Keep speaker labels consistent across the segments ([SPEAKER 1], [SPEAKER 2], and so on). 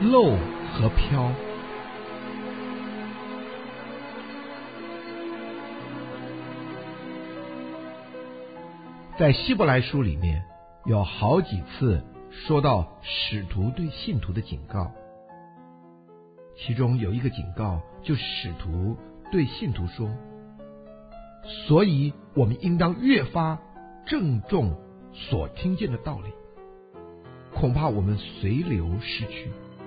[SPEAKER 1] 漏和飘。在希伯来书里面有好几次说到使徒对信徒的警告，其中有一个警告就是使徒对信徒说，所以我们应当越发郑重所听见的道理，恐怕我们随流失去。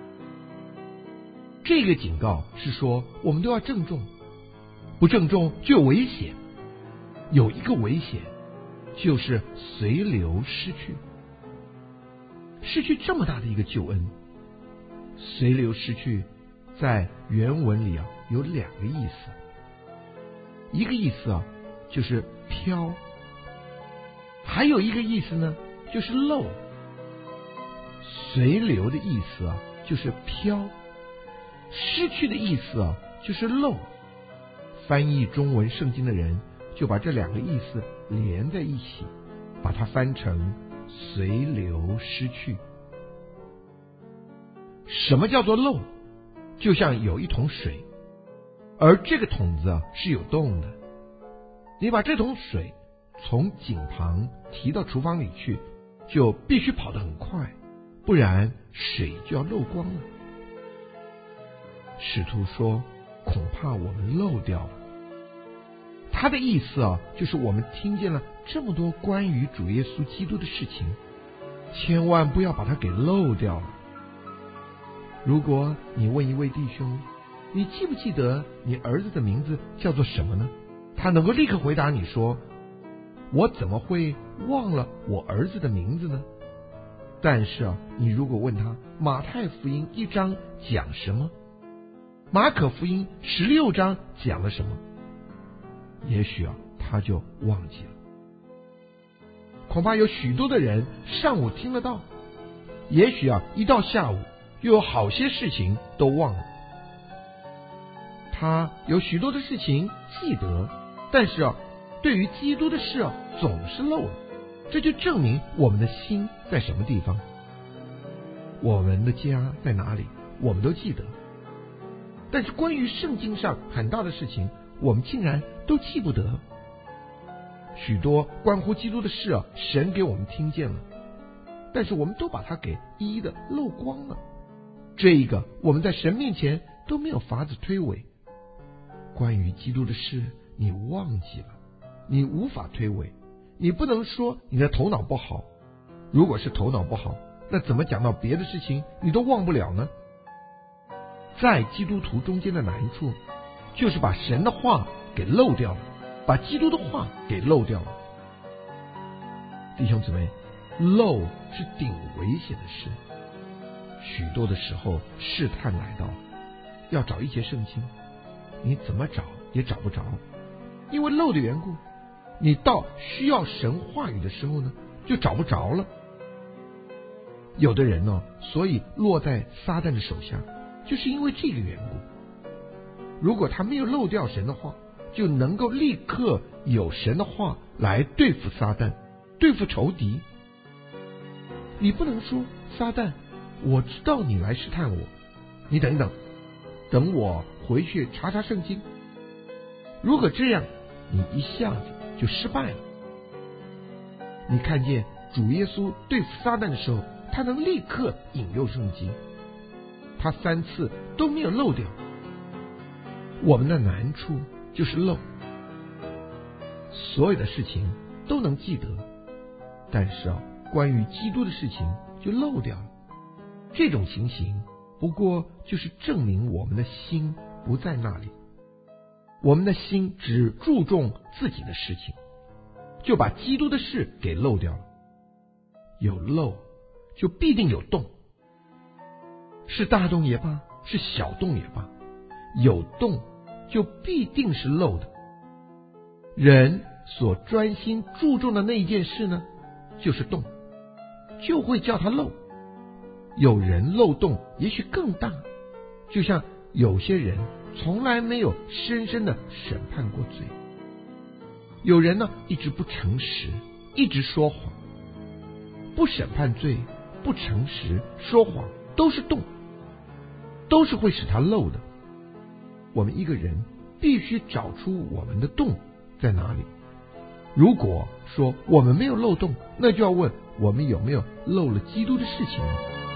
[SPEAKER 1] 这个警告是说我们都要郑重，不郑重就有危险，有一个危险就是随流失去，失去这么大的一个救恩。随流失去在原文里有两个意思，一个意思就是飘，还有一个意思呢就是漏。随流的意思就是飘，失去的意思就是漏。翻译中文圣经的人就把这两个意思连在一起，把它翻成随流失去。什么叫做漏？就像有一桶水，而这个桶子是有洞的，你把这桶水从井旁提到厨房里去，就必须跑得很快，不然水就要漏光了。使徒说恐怕我们漏掉了，他的意思就是我们听见了这么多关于主耶稣基督的事情，千万不要把它给漏掉了。如果你问一位弟兄，你记不记得你儿子的名字叫做什么呢？他能够立刻回答你说，我怎么会忘了我儿子的名字呢？但是你如果问他马太福音1章讲什么，马可福音16章讲了什么，也许他就忘记了。恐怕有许多的人上午听得到，也许一到下午又有好些事情都忘了。他有许多的事情记得，但是对于基督的事总是漏了。这就证明我们的心在什么地方，我们的家在哪里，我们都记得。但是关于圣经上很大的事情，我们竟然都记不得。许多关乎基督的事神给我们听见了，但是我们都把它给一一的漏光了。这一个我们在神面前都没有法子推诿。关于基督的事你忘记了，你无法推诿。你不能说你的头脑不好，如果是头脑不好，那怎么讲到别的事情你都忘不了呢？在基督徒中间的难处就是把神的话给漏掉了，把基督的话给漏掉了。弟兄姊妹，漏是顶危险的事。许多的时候试探来到，要找一节圣经，你怎么找也找不着，因为漏的缘故。你到需要神话语的时候呢，就找不着了。有的人所以落在撒旦的手下，就是因为这个缘故。如果他没有漏掉神的话，就能够立刻有神的话来对付撒旦，对付仇敌。你不能说撒旦，我知道你来试探我，你等一等，等我回去查查圣经。如果这样，你一下子就失败了。你看见主耶稣对付撒旦的时候，他能立刻引用圣经，他3次都没有漏掉。我们的难处就是漏，所有的事情都能记得，但是关于基督的事情就漏掉了。这种情形不过就是证明我们的心不在那里，我们的心只注重自己的事情，就把基督的事给漏掉了。有漏就必定有洞，是大洞也罢，是小洞也罢，有洞就必定是漏的。人所专心注重的那一件事呢，就是洞，就会叫他漏。有人漏洞也许更大，就像有些人从来没有深深的审判过罪，有人呢一直不诚实，一直说谎。不审判罪，不诚实，说谎都是洞。 都是会使它漏的。我们一个人必须找出我们的洞在哪里。如果说我们没有漏洞，那就要问我们有没有漏了基督的事情呢？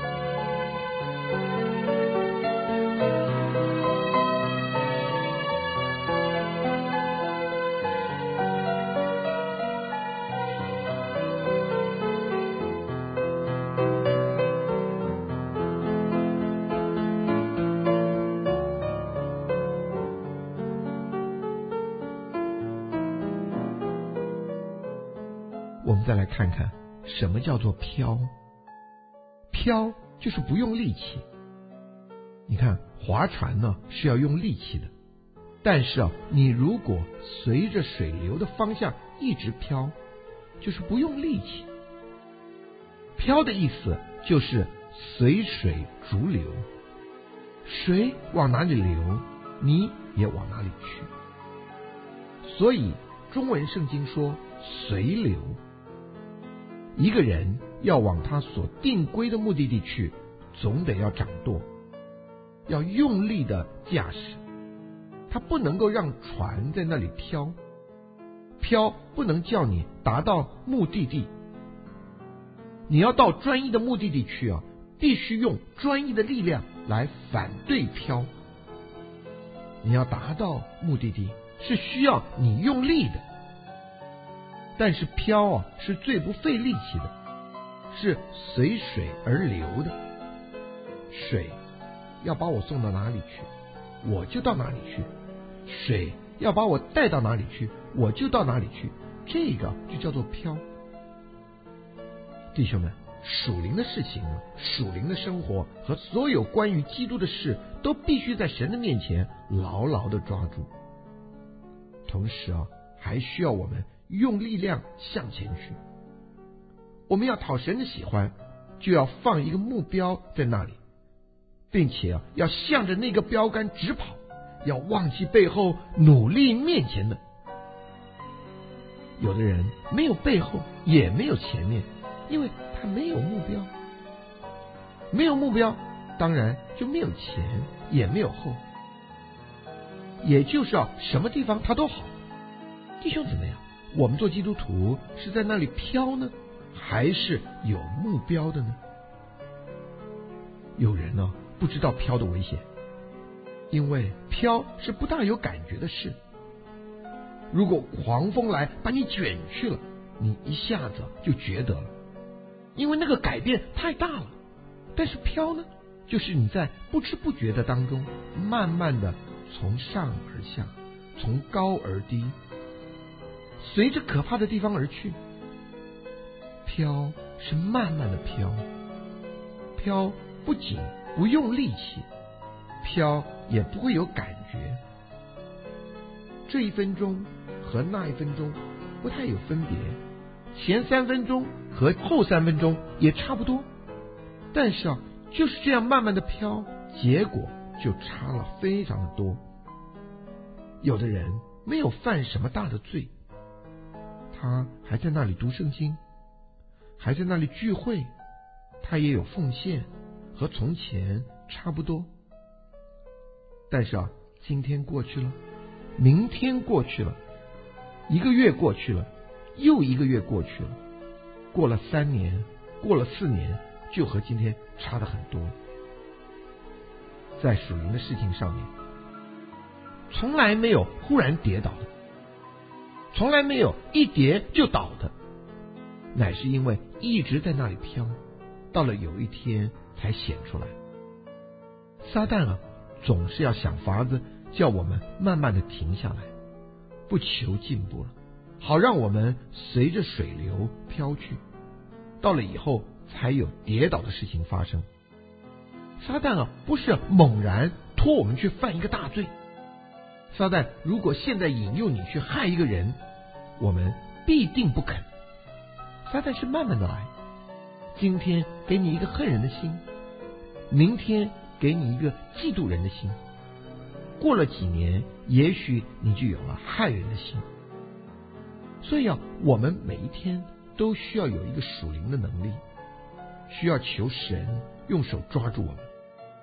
[SPEAKER 1] 我们再来看看什么叫做飘。飘就是不用力气。你看划船呢是要用力气的，但是你如果随着水流的方向一直飘，就是不用力气。飘的意思就是随水逐流，水往哪里流，你也往哪里去。所以中文圣经说随流。一个人要往他所定规的目的地去，总得要掌舵，要用力的驾驶。他不能够让船在那里飘，飘不能叫你达到目的地。你要到专一的目的地去必须用专一的力量来反对飘。你要达到目的地是需要你用力的，但是飘是最不费力气的，是随水而流的。水要把我送到哪里去，我就到哪里去；水要把我带到哪里去，我就到哪里去。这个就叫做飘。弟兄们，属灵的事情属灵的生活和所有关于基督的事，都必须在神的面前牢牢的抓住。同时还需要我们用力量向前去。我们要讨神的喜欢，就要放一个目标在那里，并且要向着那个标杆直跑，要忘记背后，努力面前的。有的人没有背后，也没有前面，因为他没有目标。没有目标，当然就没有前，也没有后。也就是什么地方他都好。弟兄姊妹我们做基督徒是在那里飘呢，还是有目标的呢？有人不知道飘的危险，因为飘是不大有感觉的事。如果狂风来把你卷去了，你一下子就觉得了，因为那个改变太大了。但是飘呢，就是你在不知不觉的当中，慢慢的从上而下，从高而低，随着可怕的地方而去。飘是慢慢的飘，飘不仅不用力气，飘也不会有感觉。这一分钟和那一分钟不太有分别，前3分钟和后3分钟也差不多，但是就是这样慢慢的飘，结果就差了非常的多。有的人没有犯什么大的罪，他还在那里读圣经，还在那里聚会，他也有奉献，和从前差不多。但是今天过去了，明天过去了，1个月过去了，又1个月过去了，过了3年，过了4年，就和今天差得很多。在属灵的事情上面，从来没有忽然跌倒的，从来没有一跌就倒的，乃是因为一直在那里飘，到了有一天才显出来。撒旦总是要想法子叫我们慢慢的停下来，不求进步了，好让我们随着水流飘去，到了以后才有跌倒的事情发生。撒旦不是猛然拖我们去犯一个大罪。撒旦如果现在引诱你去害一个人，我们必定不肯。撒旦是慢慢的来，今天给你一个恨人的心，明天给你一个嫉妒人的心，过了几年，也许你就有了害人的心。所以我们每一天都需要有一个属灵的能力，需要求神用手抓住我们。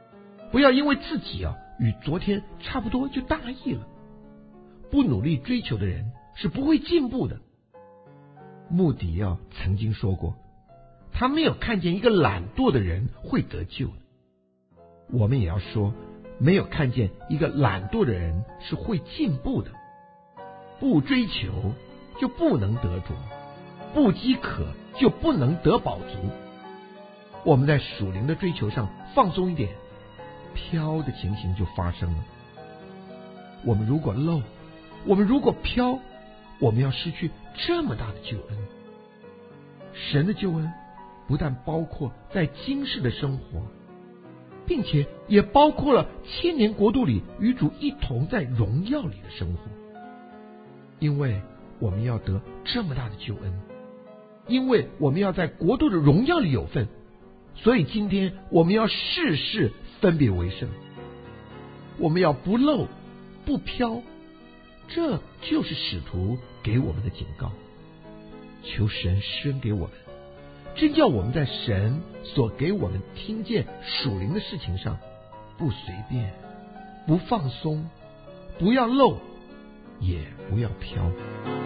[SPEAKER 1] 不要因为自己与昨天差不多就大意了。不努力追求的人是不会进步的。穆迪曾经说过，他没有看见一个懒惰的人会得救的。我们也要说，没有看见一个懒惰的人是会进步的。不追求就不能得着，不饥渴就不能得饱足。我们在属灵的追求上放松一点，飘的情形就发生了。我们如果漏，我们如果飘，我们要失去这么大的救恩。神的救恩不但包括在今世的生活，并且也包括了千年国度里与主一同在荣耀里的生活。因为我们要得这么大的救恩，因为我们要在国度的荣耀里有份，所以今天我们要事事分别为圣，我们要不漏不飘。这就是使徒给我们的警告。求神施恩给我们，真叫我们在神所给我们听见属灵的事情上，不随便，不放松，不要漏，也不要飘。